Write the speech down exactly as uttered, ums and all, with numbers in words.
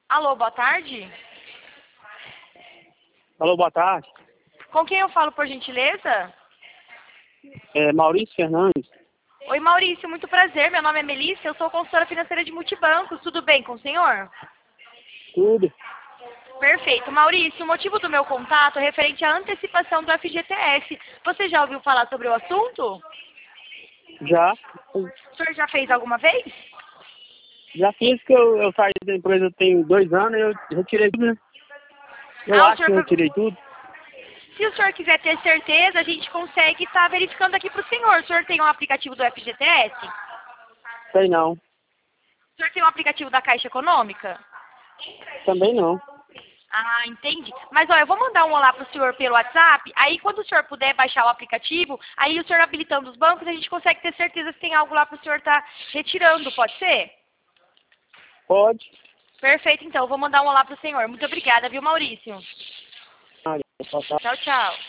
Alô, boa tarde. Alô, boa tarde. Com quem eu falo, por gentileza? É Maurício Fernandes. Oi, Maurício, muito prazer. Meu nome é Melissa, eu sou consultora financeira de multibancos. Tudo bem com o senhor? Tudo. Perfeito. Maurício, o motivo do meu contato é referente à antecipação do F G T S. Você já ouviu falar sobre o assunto? Já. O senhor já fez alguma vez? Já fiz que eu, eu saí da empresa tem dois anos e eu retirei tudo, né? Eu Ah, o acho que eu senhor... retirei tudo. Se o senhor quiser ter certeza, a gente consegue estar verificando aqui para o senhor. O senhor tem um aplicativo do F G T S? Sei não. O senhor tem um aplicativo da Caixa Econômica? Também não. Ah, entendi. Mas, ó, eu vou mandar um olá pro senhor pelo WhatsApp, aí quando o senhor puder baixar o aplicativo, aí o senhor habilitando os bancos, a gente consegue ter certeza se tem algo lá pro senhor estar retirando, pode ser? Pode. Perfeito, então, eu vou mandar um olá pro senhor. Muito obrigada, viu, Maurício? Ah, boa tarde. Tchau, tchau.